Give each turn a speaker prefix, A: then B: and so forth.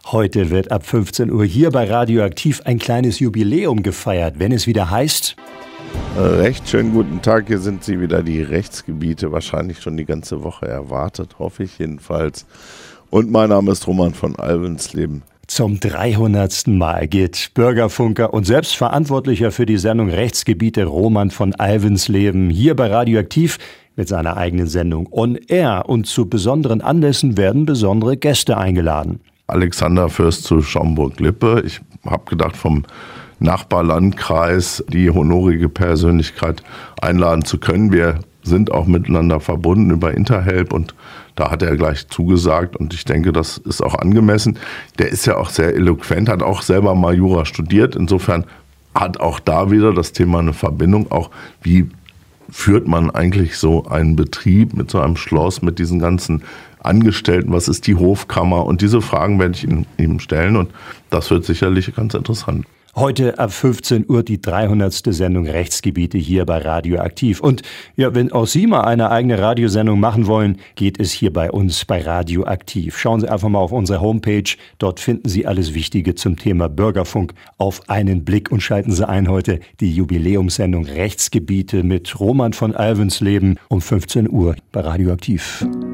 A: Heute wird ab 15 Uhr hier bei Radioaktiv ein kleines Jubiläum gefeiert, wenn es wieder heißt...
B: Recht schönen guten Tag, hier sind sie wieder, die Rechtsgebiete, wahrscheinlich schon die ganze Woche erwartet, hoffe ich jedenfalls. Und mein Name ist Roman von Alvensleben.
A: Zum 300. Mal geht Bürgerfunker und Selbstverantwortlicher für die Sendung Rechtsgebiete Roman von Alvensleben hier bei Radioaktiv mit seiner eigenen Sendung On Air. Und zu besonderen Anlässen werden besondere Gäste eingeladen.
B: Alexander Fürst zu Schaumburg-Lippe. Ich habe gedacht, vom Nachbarlandkreis die honorige Persönlichkeit einladen zu können. Wir sind auch miteinander verbunden über Interhelp und da hat er gleich zugesagt und ich denke, das ist auch angemessen. Der ist ja auch sehr eloquent, hat auch selber mal Jura studiert. Insofern hat auch da wieder das Thema eine Verbindung. Auch wie führt man eigentlich so einen Betrieb mit so einem Schloss, mit diesen ganzen Angestellten, was ist die Hofkammer? Und diese Fragen werde ich ihm stellen und das wird sicherlich ganz interessant.
A: Heute ab 15 Uhr die 300. Sendung Rechtsgebiete hier bei Radioaktiv. Und ja, wenn auch Sie mal eine eigene Radiosendung machen wollen, geht es hier bei uns bei Radioaktiv. Schauen Sie einfach mal auf unsere Homepage. Dort finden Sie alles Wichtige zum Thema Bürgerfunk auf einen Blick und schalten Sie ein heute die Jubiläumssendung Rechtsgebiete mit Roman von Alvensleben um 15 Uhr bei Radioaktiv.